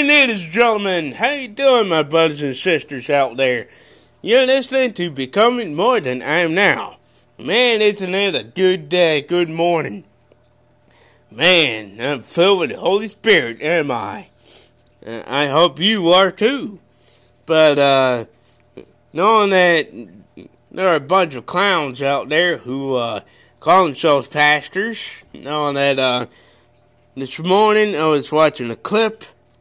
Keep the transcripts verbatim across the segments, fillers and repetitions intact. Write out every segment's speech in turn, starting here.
morning, ladies and gentlemen. How you doing, my brothers and sisters out there? You're listening to Becoming More Than I Am Now. Man, isn't it a good day, good morning? Man, I'm filled with the Holy Spirit, am I? Uh, I hope you are too. But, uh, knowing that there are a bunch of clowns out there who, uh, call themselves pastors, knowing that, uh, this morning I was watching a clip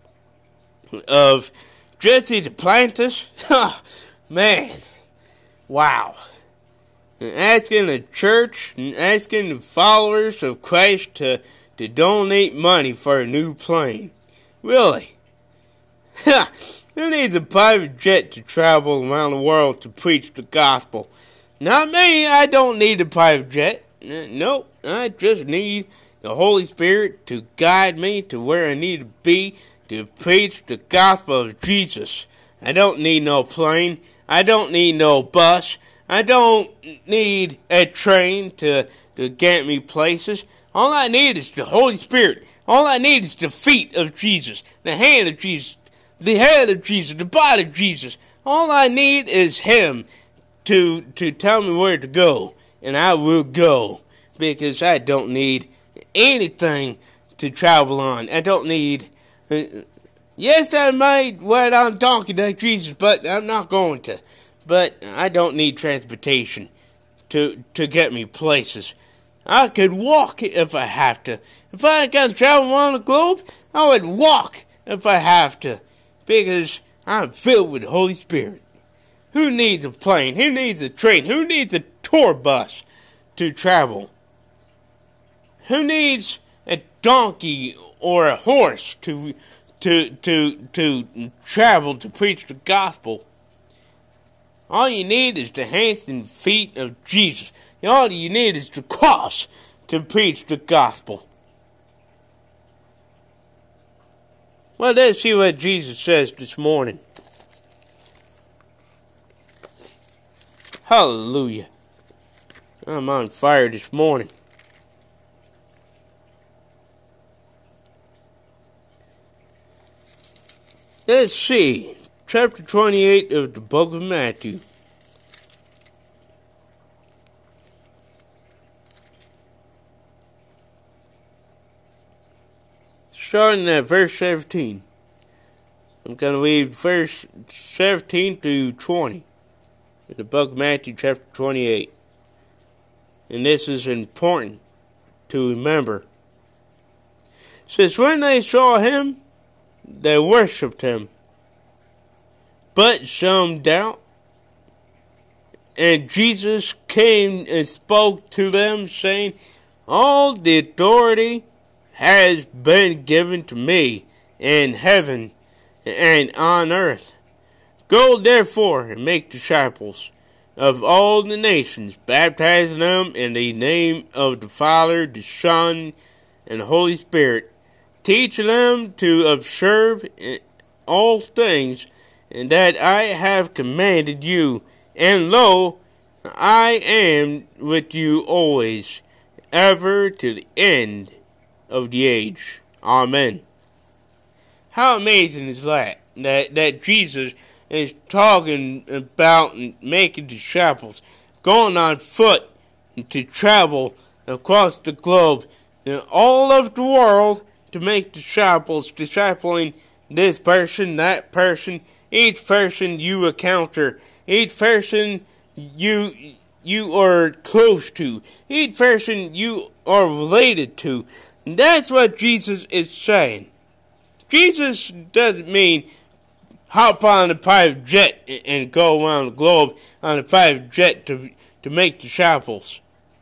of Jesse Duplantis. Man, wow. And asking the church and asking the followers of Christ to, to donate money for a new plane. Really? Who needs a private jet to travel around the world to preach the gospel? Not me. I don't need a private jet. Nope. I just need the Holy Spirit to guide me to where I need to be to preach the gospel of Jesus. I don't need no plane. I don't need no bus. I don't need a train to, to get me places. All I need is the Holy Spirit. All I need is the feet of Jesus, the hand of Jesus, the head of Jesus, the body of Jesus. All I need is Him to, to tell me where to go, and I will go, because I don't need anything to travel on. I don't need... Uh, yes, I might ride on a donkey like Jesus, but I'm not going to. But I don't need transportation to to get me places. I could walk if I have to. If I got to travel around the globe, I would walk if I have to, because I'm filled with the Holy Spirit. Who needs a plane? Who needs a train? Who needs a tour bus to travel? Who needs a donkey or a horse to to to to travel to preach the gospel? All you need is the hands and feet of Jesus. All you need is the cross to preach the gospel. Well, let's see what Jesus says this morning. Hallelujah. I'm on fire this morning. Let's see. Chapter twenty-eight of the book of Matthew. Starting at verse seventeen. I'm going to read verse seventeen through twenty. In the book of Matthew, chapter twenty-eight. And this is important to remember. It says, when they saw him, they worshipped him. But some doubt. And Jesus came and spoke to them, saying, all the authority has been given to me in heaven and on earth. Go therefore and make disciples of all the nations, baptizing them in the name of the Father, the Son, and the Holy Spirit, teaching them to observe all things and that I have commanded you, and lo, I am with you always, ever to the end of the age. Amen. How amazing is that? That, that Jesus is talking about making disciples, going on foot to travel across the globe, all of the world, to make disciples, discipling this person, that person, each person you encounter, each person you you are close to, each person you are related to. And that's what Jesus is saying. Jesus doesn't mean hop on a private jet and go around the globe on a private jet to to make disciples.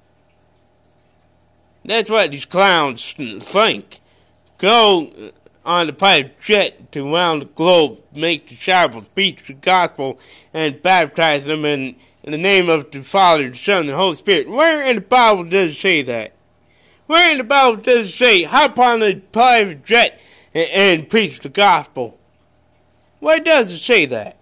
That's what these clowns think. Go on the private jet to around the globe, make disciples, preach the gospel, and baptize them in, in the name of the Father, the Son, and the Holy Spirit. Where in the Bible does it say that? Where in the Bible does it say, hop on a private jet and, and preach the gospel? Where does it say that?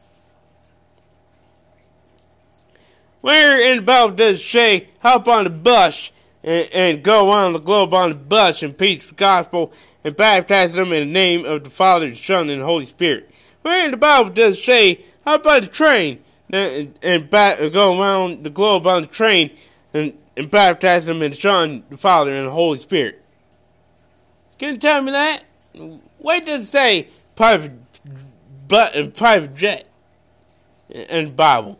Where in the Bible does it say, hop on a bus and, and go around the globe on the bus and preach the gospel and baptize them in the name of the Father, the Son, and the Holy Spirit. Where in the Bible does it say, how about the train, and, and ba- go around the globe on the train and, and baptize them in the Son, the Father, and the Holy Spirit? Can you tell me that? Where does it say private, but, private jet in the Bible?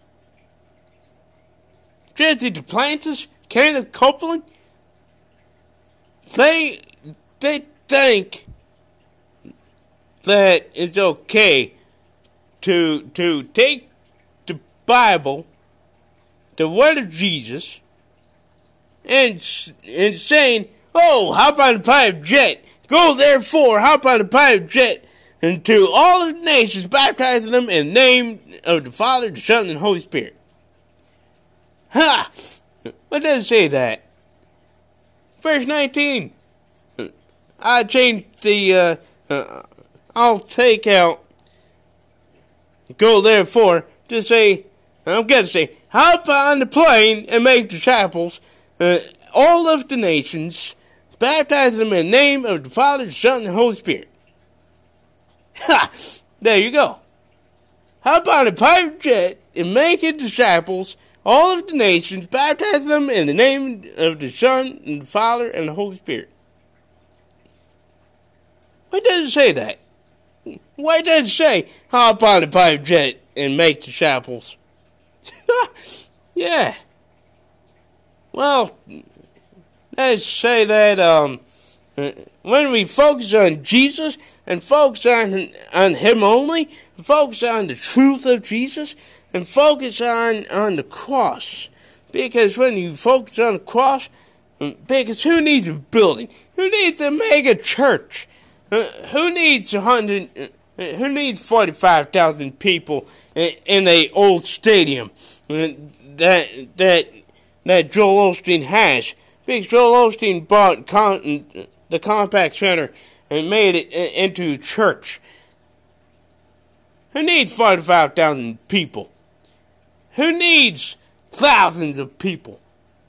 Jesse Duplantis, Kenneth Copeland, they, they think that it's okay to to take the Bible, the word of Jesus, and and saying, oh, hop on the private jet, go therefore, hop on the private jet, and to all of the nations, baptizing them in the name of the Father, the Son, and the Holy Spirit. Ha! What does it say that? Verse nineteen. I changed the, uh, uh, I'll take out, go therefore, to say, I'm going to say, hop on the plane and make disciples, uh, all of the nations, baptize them in the name of the Father, the Son, and the Holy Spirit. Ha! There you go. Hop on a private jet and make it disciples, all of the nations, baptize them in the name of the Son, and the Father, and the Holy Spirit. Why does it say that? Why does it say, hop on a private jet and make disciples? Yeah. Well, let's say that um, when we focus on Jesus and focus on, on Him only, focus on the truth of Jesus, and focus on, on the cross. Because when you focus on the cross, because who needs a building? Who needs a mega church? Uh, who needs a hundred? Uh, who needs forty-five thousand people in, in a old stadium uh, that that that Joel Osteen has? Because Joel Osteen bought con- the Compaq Center and made it into a church. Who needs forty-five thousand people? Who needs thousands of people?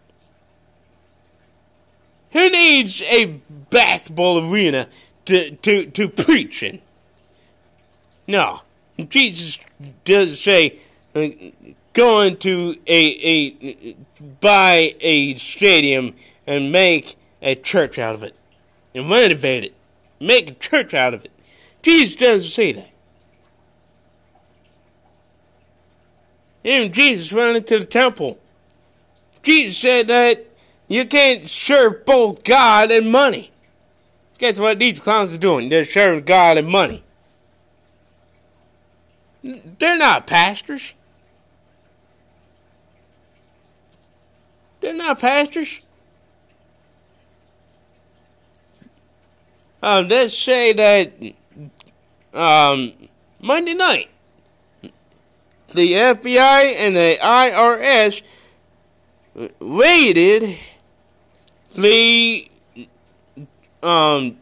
Who needs a basketball arena to, to, to preach in? No. Jesus doesn't say uh, go into a, a, buy a stadium and make a church out of it. And renovate it. Make a church out of it. Jesus doesn't say that. Even Jesus went into the temple. Jesus said that you can't serve both God and money. Guess what these clowns are doing? They're serving God and money. They're not pastors. They're not pastors. Um, let's say that um, Monday night, the F B I and the I R S raided the um,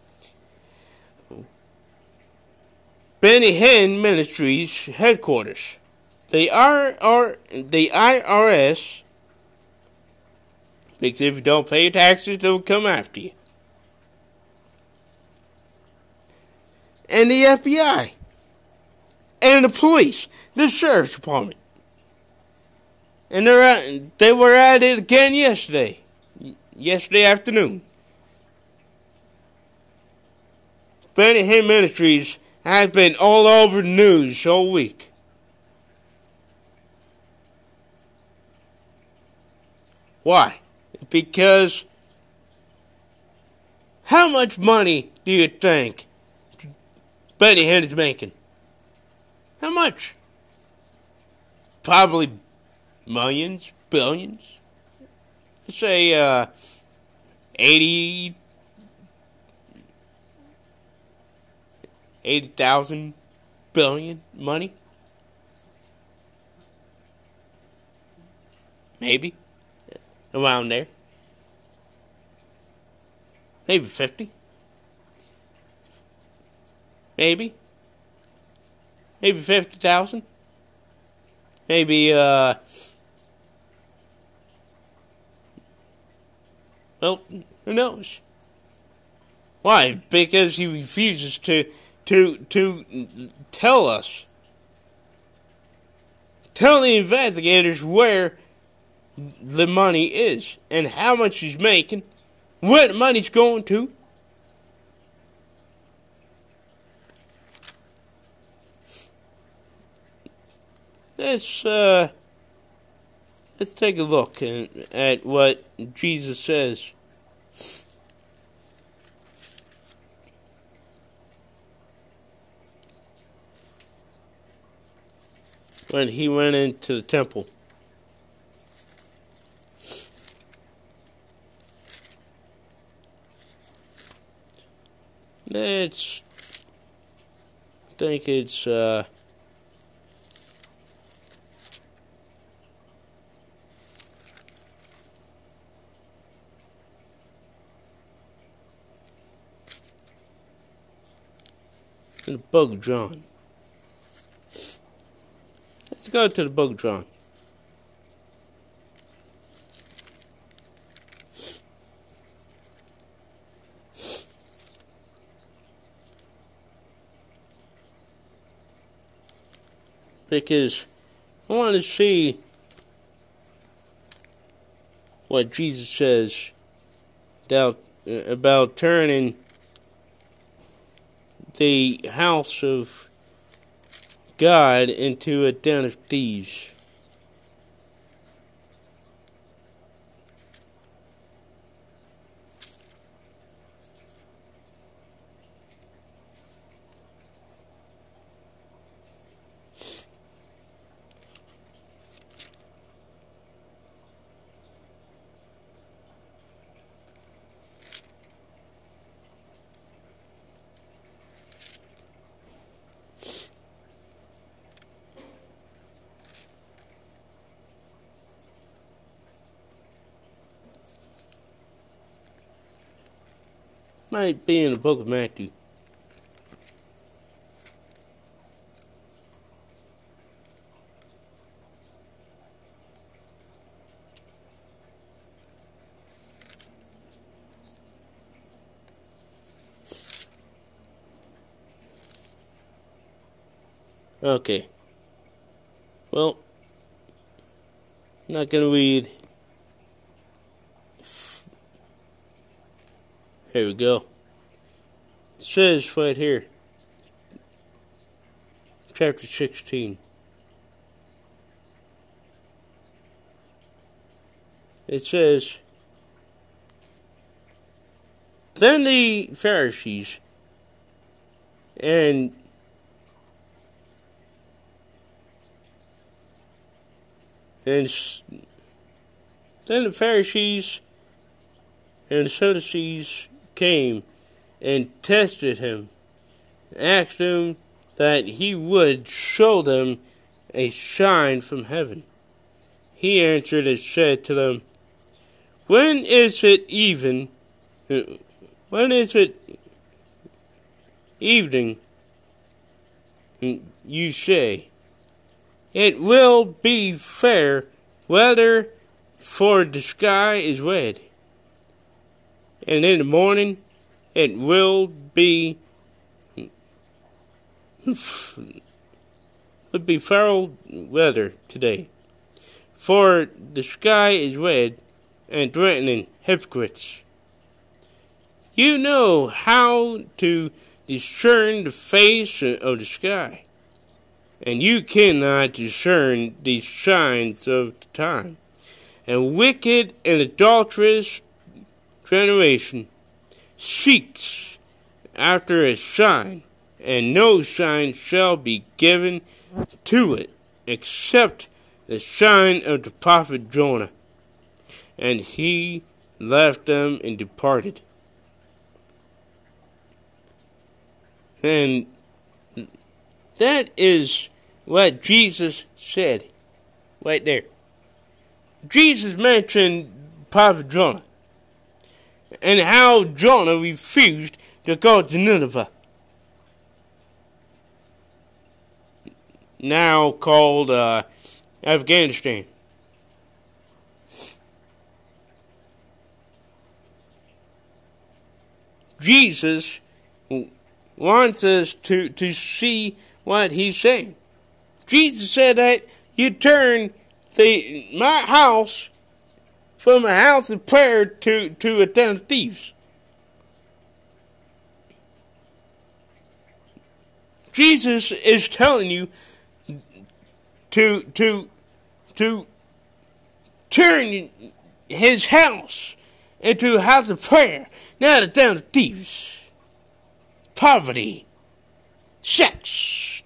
Benny Hinn Ministries headquarters. The R R the I R S, because if you don't pay your taxes, they'll come after you. And the F B I. And the police. The sheriff's department. And they're at, they were at it again yesterday. Yesterday afternoon. Benny Hinn Ministries has been all over the news all week. Why? Because how much money do you think Benny Hinn is making? How much? Probably millions, billions. Let's say uh, eighty, eighty thousand billion money. Maybe around there. Maybe fifty. Maybe. Maybe fifty thousand. Maybe, uh, Well, who knows? Why? Because he refuses to to to tell us. Tell the investigators where the money is and how much he's making, where the money's going to. Let's uh, let's take a look at what Jesus says. When he went into the temple. Let's I think it's uh in the book of John. Let's go to the book of John. Because I want to see what Jesus says about, about turning the house of God into a den of thieves. Might be in the book of Matthew. Okay. Well, I'm not gonna read. Here we go. It says right here, chapter sixteen. It says, then the Pharisees and and then the Pharisees and the Sadducees came and tested him, asked him that he would show them a sign from heaven. He answered and said to them, When is it even? When is it evening? You say, it will be fair weather, for the sky is red. And in the morning it will be would be foul weather today. For the sky is red and threatening hypocrites. You know how to discern the face of the sky, and you cannot discern the signs of the time. And wicked and adulterous generation seeks after a sign, and no sign shall be given to it except the sign of the prophet Jonah. And he left them and departed. And that is what Jesus said right there. Jesus mentioned prophet Jonah and how Jonah refused to go to Nineveh, now called uh, Afghanistan. Jesus wants us to, to see what he's saying. Jesus said that you turn the my house from a house of prayer to, to a den of thieves. Jesus is telling you to to to turn his house into a house of prayer, not a den of thieves, poverty, sex.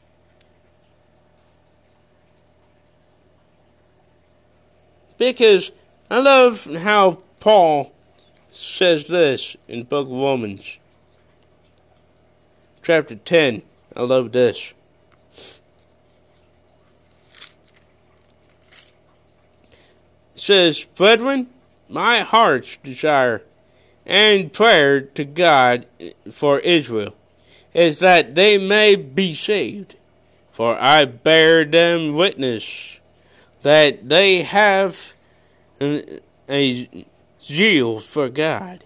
Because I love how Paul says this in the book of Romans, chapter ten. I love this. It says, "Brethren, my heart's desire and prayer to God for Israel is that they may be saved. For I bear them witness that they have a zeal for God,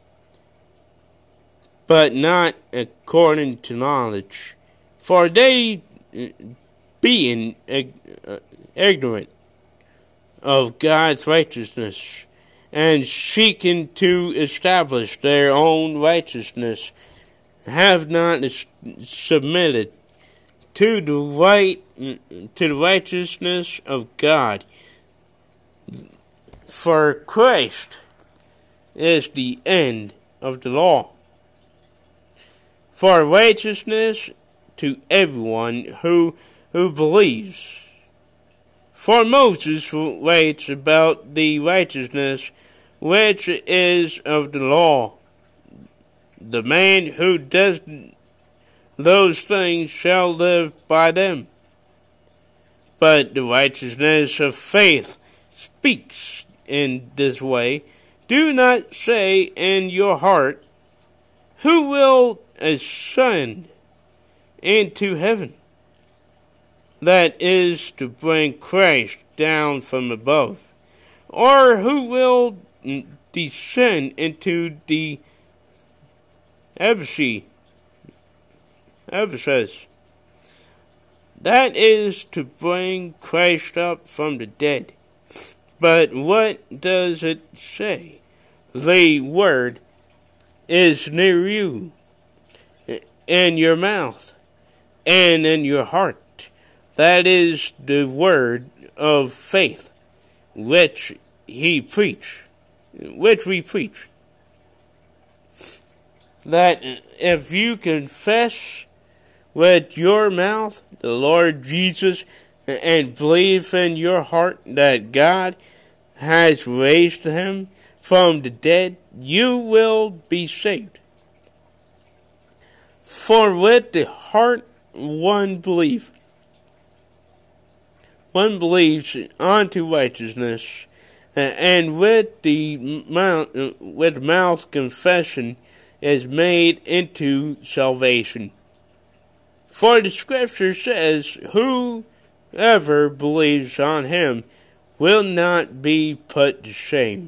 but not according to knowledge. For they, being ignorant of God's righteousness, and seeking to establish their own righteousness, have not submitted to the right to the righteousness of God. For Christ is the end of the law, for righteousness to everyone who who believes. For Moses writes about the righteousness which is of the law. The man who does those things shall live by them. But the righteousness of faith speaks in this way. Do not say in your heart, who will ascend into heaven? That is to bring Christ down from above. Or who will descend into the abyss? Abyss. That is to bring Christ up from the dead. But what does it say? The word is near you, in your mouth and in your heart. That is the word of faith which he preach, which we preach. That if you confess with your mouth the Lord Jesus and believe in your heart that God has raised him from the dead, you will be saved. For with the heart one believes, one believes unto righteousness, and with the mouth, with mouth confession is made into salvation. For the scripture says, whoever believes on him will not be put to shame.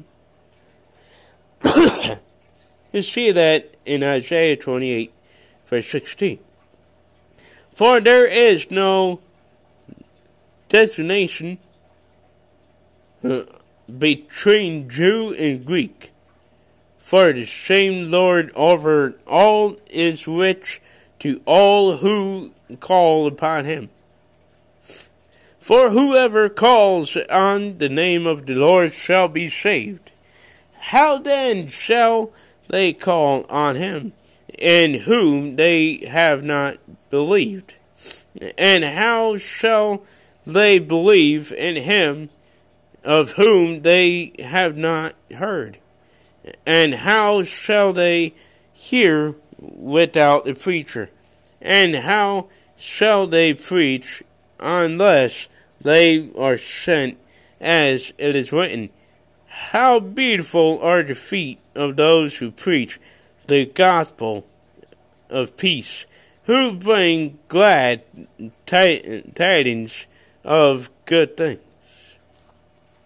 You see that in Isaiah twenty-eight, verse sixteen. For there is no designation uh, between Jew and Greek, for the same Lord over all is rich to all who call upon him. For whoever calls on the name of the Lord shall be saved. How then shall they call on him in whom they have not believed? And how shall they believe in him of whom they have not heard? And how shall they hear without a preacher? And how shall they preach unless they are sent? As it is written, how beautiful are the feet of those who preach the gospel of peace, who bring glad tidings of good things.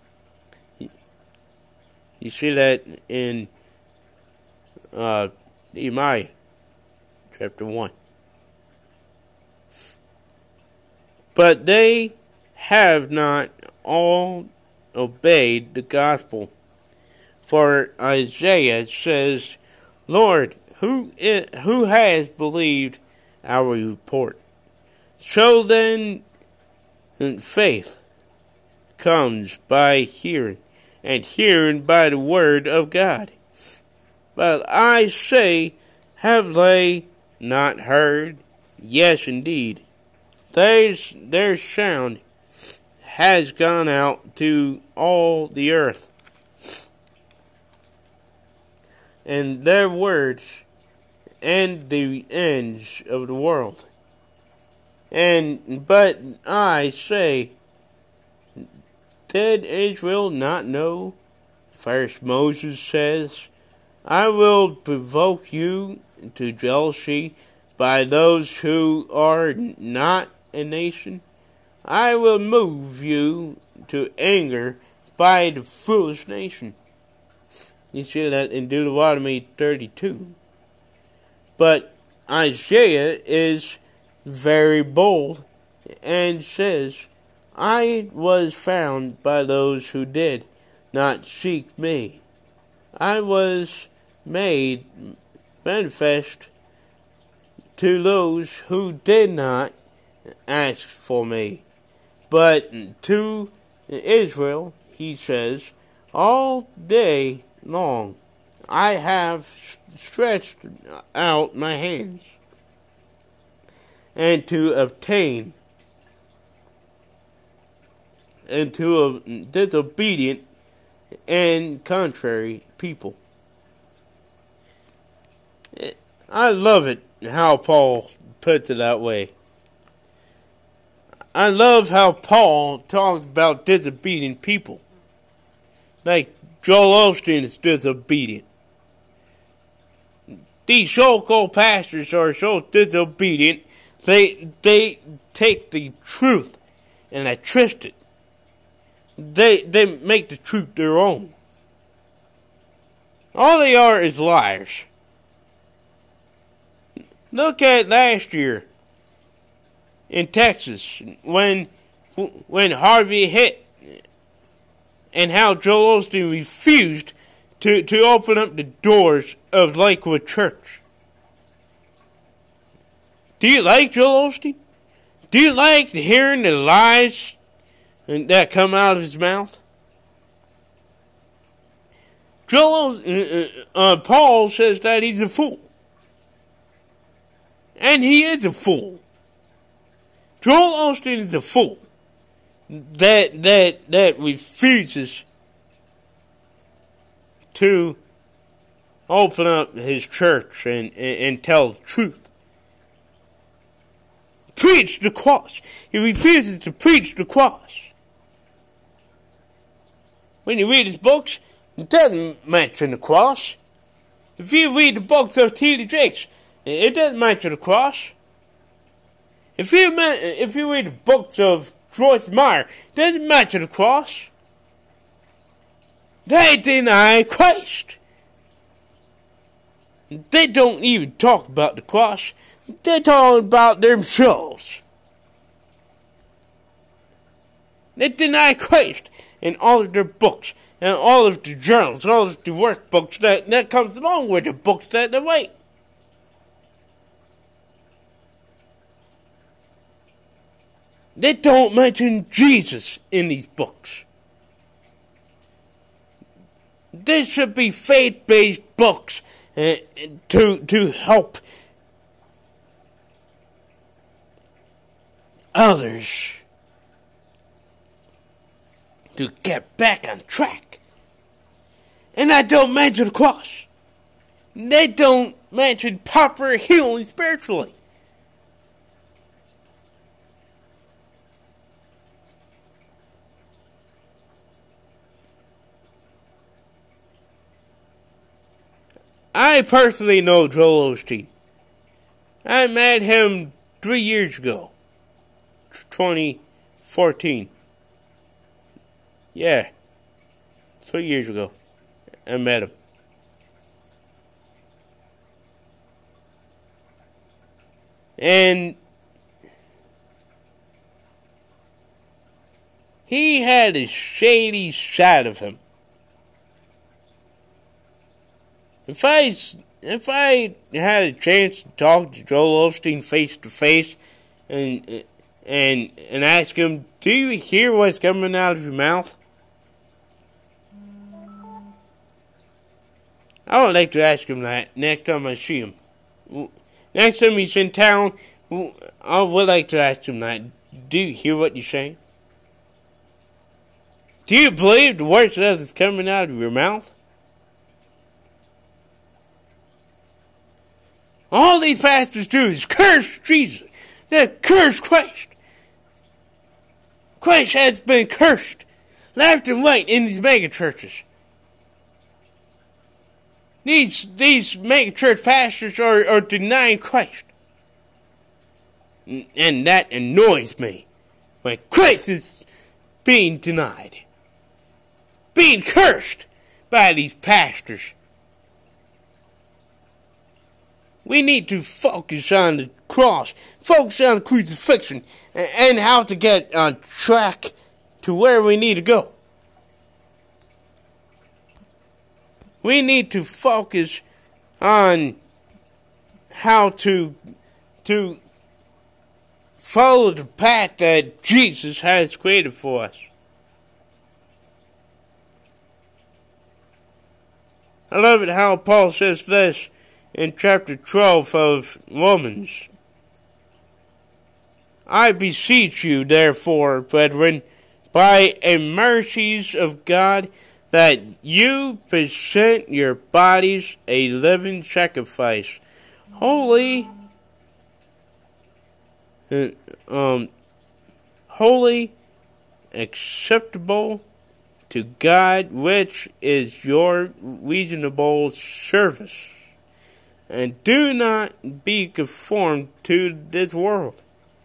You see that in uh, Nehemiah chapter one. But they have not all obeyed the gospel. For Isaiah says, Lord, who is, who has believed our report? So then, faith comes by hearing, and hearing by the word of God. But I say, have they not heard? Yes, indeed. Their, their sound has gone out to all the earth, and their words and the ends of the world. And but I say, did Israel not know? First Moses says, I will provoke you to jealousy by those who are not a nation. I will move you to anger by the foolish nation. You see that in Deuteronomy thirty-two. But Isaiah is very bold and says, I was found by those who did not seek me. I was made manifest to those who did not ask for me. But to Israel, he says, all day long I have stretched out my hands, and to obtain, and to a disobedient and contrary people. I love it how Paul puts it that way. I love how Paul talks about disobedient people. Like Joel Osteen is disobedient. These so-called pastors are so disobedient, they they take the truth and they twist it. They they make the truth their own. All they are is liars. Look at last year in Texas when when Harvey hit, and how Joel Osteen refused to, to open up the doors of Lakewood Church. Do you like Joel Osteen? Do you like hearing the lies that come out of his mouth? Joel, uh, uh, Paul says that he's a fool. And he is a fool. Joel Osteen is a fool that that that refuses to open up his church and, and, and tell the truth. Preach the cross. He refuses to preach the cross. When you read his books, it doesn't mention the cross. If you read the books of T D Jakes, it doesn't mention the cross. If you if you read the books of Joyce Meyer, it doesn't mention the cross. They deny Christ. They don't even talk about the cross. They talk about themselves. They deny Christ in all of their books and all of the journals, all of the workbooks that, that comes along with the books that they write. They don't mention Jesus in these books. There should be faith-based books uh, to to help others to get back on track. And I don't mention the cross. They don't mention proper healing spiritually. I personally know Joel Osteen. I met him three years ago. twenty fourteen. Yeah. Three years ago. I met him. And he had a shady side of him. If I, if I had a chance to talk to Joel Osteen face to face and and and ask him, do you hear what's coming out of your mouth? I would like to ask him that next time I see him. Next time he's in town, I would like to ask him that. Do you hear what you're saying? Do you believe the words that's coming out of your mouth? All these pastors do is curse Jesus. They curse Christ. Christ has been cursed left and right in these mega churches. These these mega church pastors are, are denying Christ. And that annoys me. When Christ is being denied. Being cursed by these pastors. We need to focus on the cross. Focus on the crucifixion. And how to get on track to where we need to go. We need to focus on how to to follow the path that Jesus has created for us. I love it how Paul says this in chapter twelve of Romans. I beseech you, therefore, brethren, by the mercies of God, that you present your bodies a living sacrifice, holy, uh, um, holy, acceptable to God, which is your reasonable service. And do not be conformed to this world,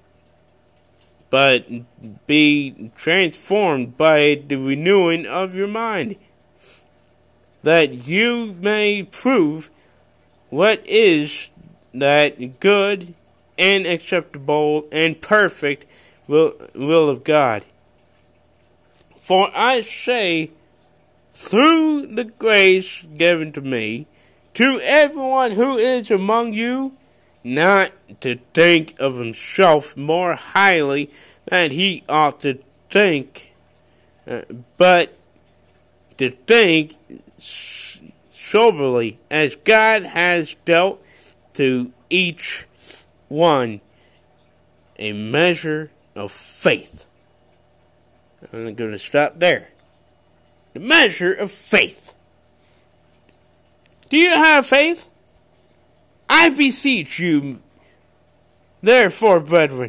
but be transformed by the renewing of your mind, that you may prove what is that good and acceptable and perfect will, will of God. For I say, through the grace given to me, to everyone who is among you, not to think of himself more highly than he ought to think, uh, but to think soberly, as God has dealt to each one a measure of faith. I'm going to stop there. The measure of faith. Do you have faith? I beseech you, therefore, brethren.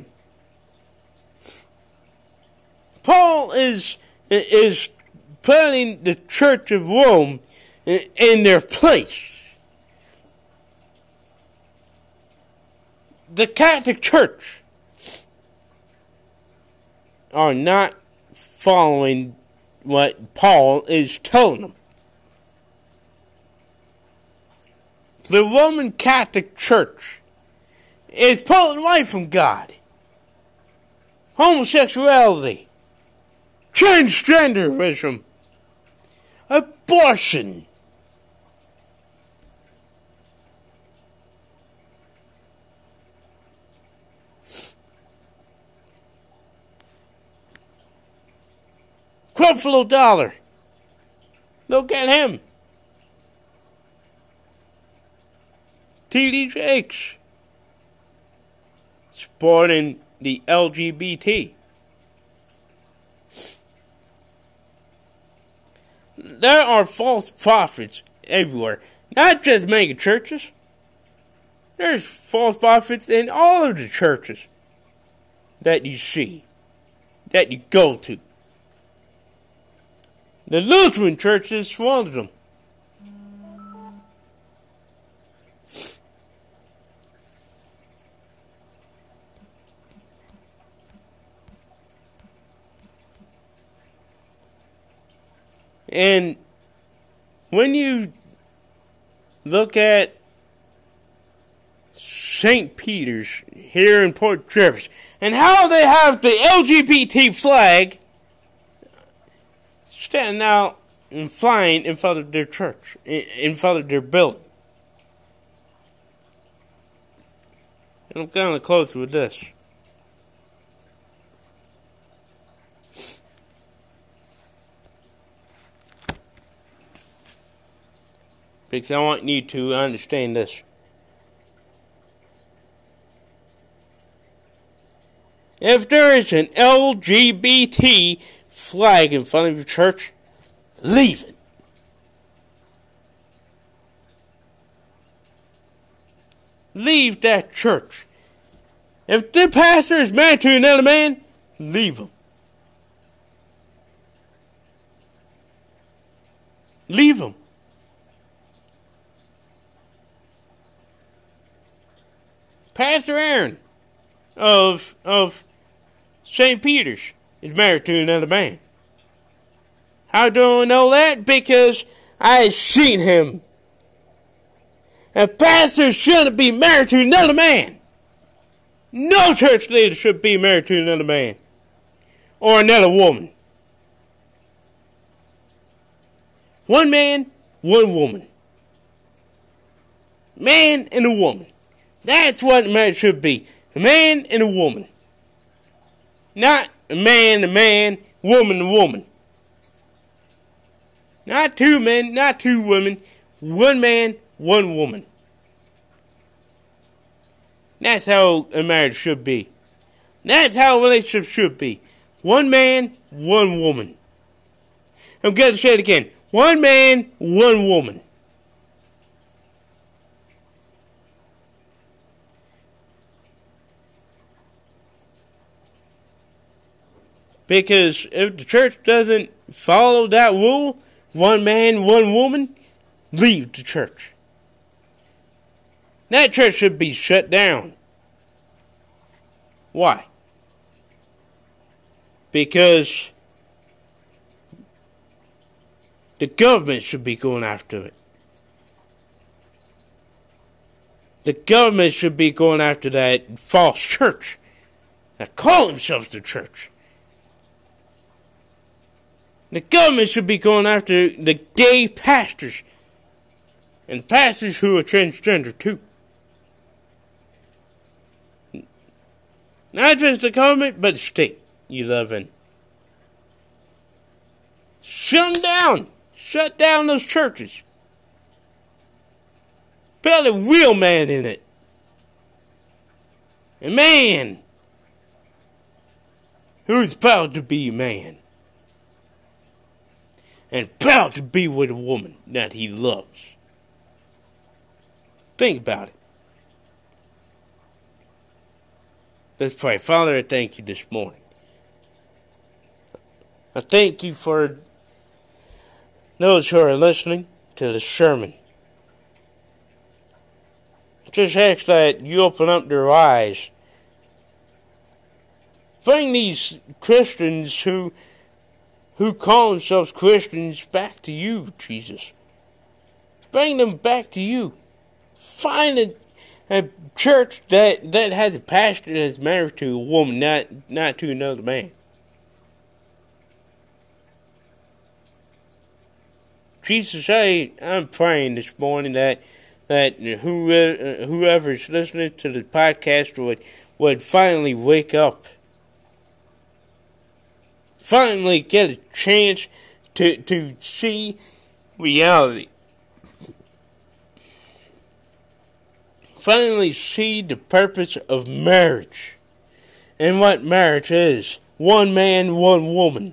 Paul is is putting the Church of Rome in their place. The Catholic Church are not following what Paul is telling them. The Roman Catholic Church is pulling away from God. Homosexuality, transgenderism, abortion. Creflo Dollar. Look at him. T D Jakes. Supporting the L G B T. There are false prophets everywhere. Not just mega churches. There's false prophets in all of the churches that you see, that you go to. The Lutheran Church is one of them. And when you look at Saint Peter's here in Port Jervis, and how they have the L G B T flag standing out and flying in front of their church, in front of their building. And I'm going to close with this. Because I want you to understand this. If there is an L G B T flag in front of your church, leave it. Leave that church. If the pastor is married to another man, leave him. Leave him. Pastor Aaron of of Saint Peter's is married to another man. How do I know that? Because I seen him. A pastor shouldn't be married to another man. No church leader should be married to another man or another woman. One man, one woman. Man and a woman. That's what marriage should be. A man and a woman. Not a man, a man, woman, a woman. Not two men, not two women. One man, one woman. That's how a marriage should be. That's how a relationship should be. One man, one woman. I'm going to say it again. One man, one woman. Because if the church doesn't follow that rule, one man, one woman, leave the church. That church should be shut down. Why? Because the government should be going after it. The government should be going after that false church that call themselves the church. The government should be going after the gay pastors and pastors who are transgender too. Not just the government, but the state you live in. Shut them down. Shut down those churches. Put a real man in it. A man who's proud to be a man. And proud to be with a woman that he loves. Think about it. Let's pray. Father, I thank you this morning. I thank you for those who are listening to the sermon. I just ask that you open up their eyes. Bring these Christians who who call themselves Christians back to you, Jesus. Bring them back to you. Find a, a church that, that has a pastor that's married to a woman, not, not to another man. Jesus, I, I'm praying this morning that that whoever, whoever's listening to the podcast would, would finally wake up. Finally get a chance to, to see reality. Finally see the purpose of marriage. And what marriage is. One man, one woman.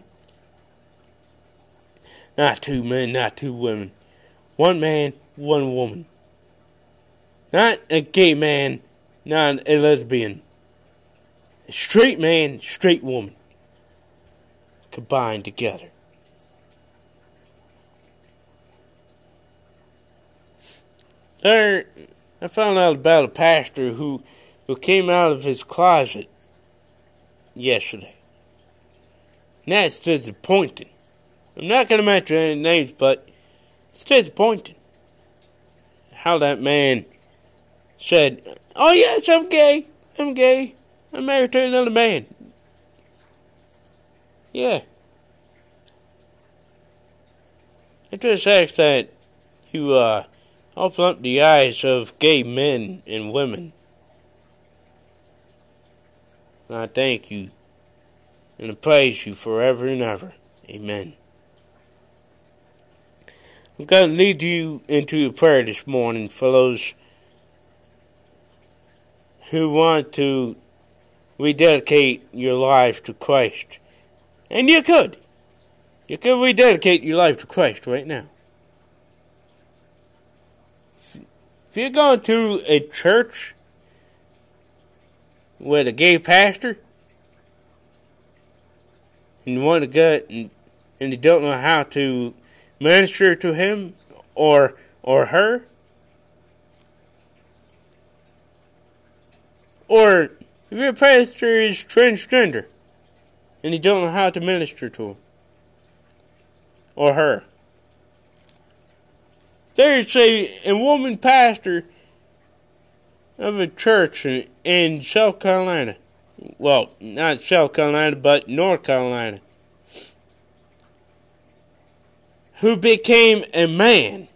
Not two men, not two women. One man, one woman. Not a gay man, not a lesbian. A straight man, straight woman. Combined together. There, I found out about a pastor who, who came out of his closet yesterday. And that's disappointing. I'm not going to mention any names, but it's disappointing. How that man said, Oh, yes, I'm gay. I'm gay. I'm married to another man. Yeah. I just ask that you uh, open up the eyes of gay men and women. And I thank you and I praise you forever and ever. Amen. I'm going to lead you into a prayer this morning for those who want to rededicate your life to Christ. And you could. You could rededicate your life to Christ right now. If you're going to a church with a gay pastor, and you want to go and, and you don't know how to minister to him or or her, or if your pastor is transgender and you don't know how to minister to him or her, there's a, a woman pastor of a church in, in South Carolina. Well, not South Carolina, but North Carolina, who became a man.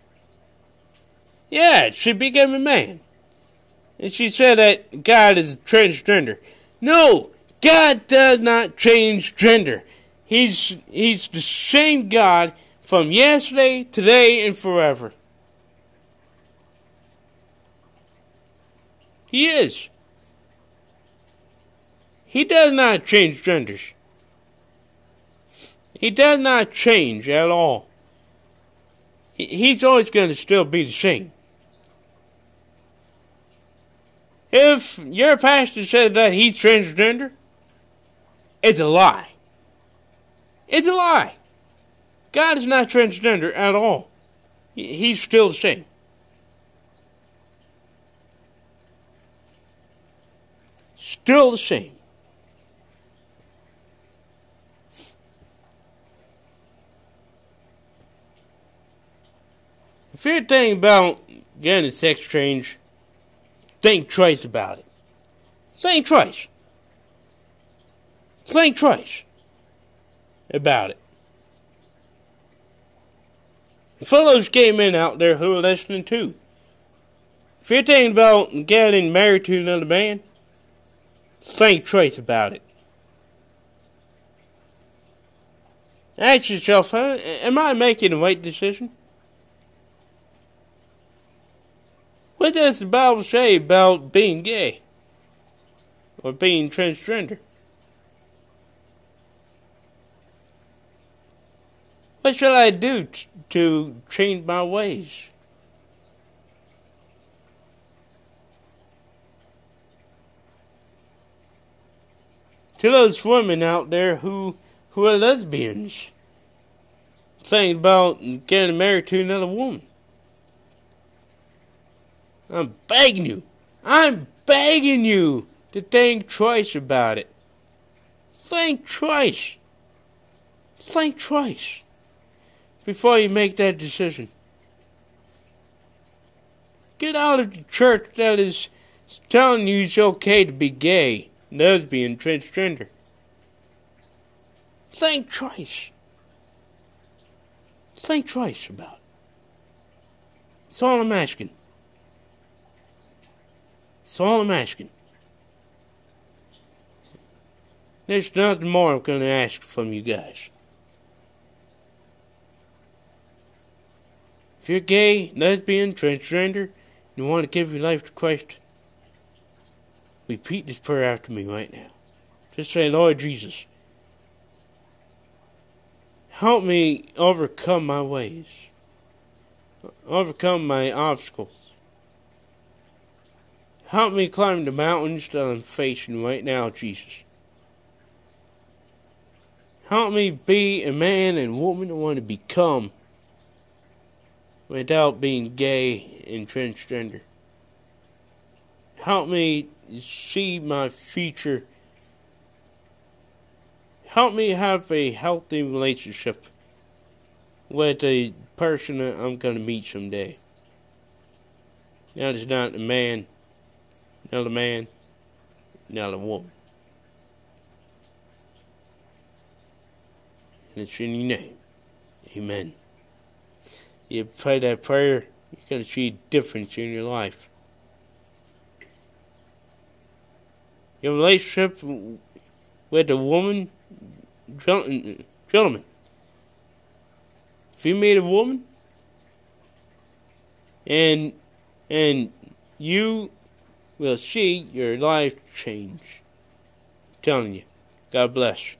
Yeah, she became a man. And she said that God is transgender. No, God does not change gender. He's, he's the same God from yesterday, today, and forever. He is. He does not change genders. He does not change at all. He's always going to still be the same. If your pastor says that he's transgender, it's a lie. It's a lie. God is not transgender at all. He's still the same. Still the same. If you're thinking about getting a sex change, think twice about it. Think twice. Think twice about it. And for those gay men out there who are listening too, if you're thinking about getting married to another man, think twice about it. Ask yourself, huh, am I making the right decision? What does the Bible say about being gay or being transgender? What shall I do t- to change my ways? To those women out there who, who are lesbians, thinking about getting married to another woman, I'm begging you, I'm begging you to think twice about it. Think twice. Think twice before you make that decision. Get out of the church that is telling you it's okay to be gay, lesbian, transgender. Think twice. Think twice about it. That's all I'm asking. That's all I'm asking. There's nothing more I'm going to ask from you guys. If you're gay, lesbian, transgender, and you want to give your life to Christ, repeat this prayer after me right now. Just say, Lord Jesus, help me overcome my ways, overcome my obstacles. Help me climb the mountains that I'm facing right now, Jesus. Help me be a man and woman I want to become without being gay and transgender. Help me see my future. Help me have a healthy relationship with a person that I'm going to meet someday. That is not a man not a man, not a woman. And it's in your name. Amen. You pray that prayer, you're going to see a difference in your life. Your relationship with a woman, gentlemen, if you meet a woman and and you will see your life change. I'm telling you. God bless.